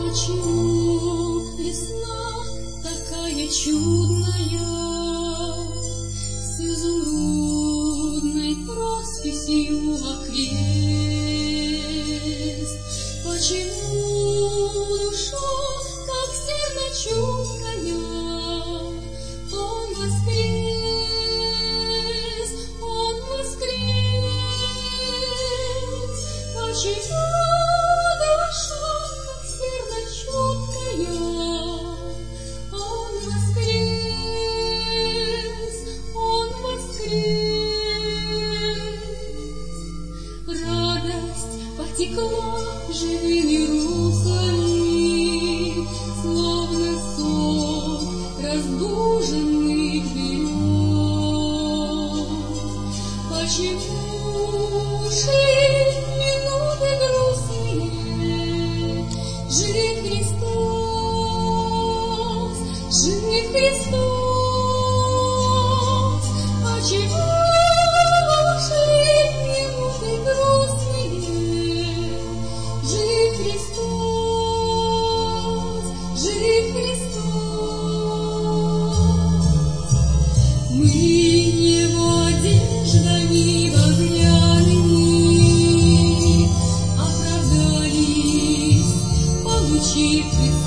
Почему весна такая чудная, с изумрудной росписью окрест? Почему душа, как зерна чуткая, он воскрес, он воскрес? Почему душа, как зерна чуткая, он воскрес, он воскрес? Радость потекла живыми руслами, словно сок разбуженных берез. Почему шли минуты грустные? Жив Христос, жив Христос. Почему шли минуты грустные? Жив Христос, жив Христос. Мы Его одеждами багряными оправдались, получив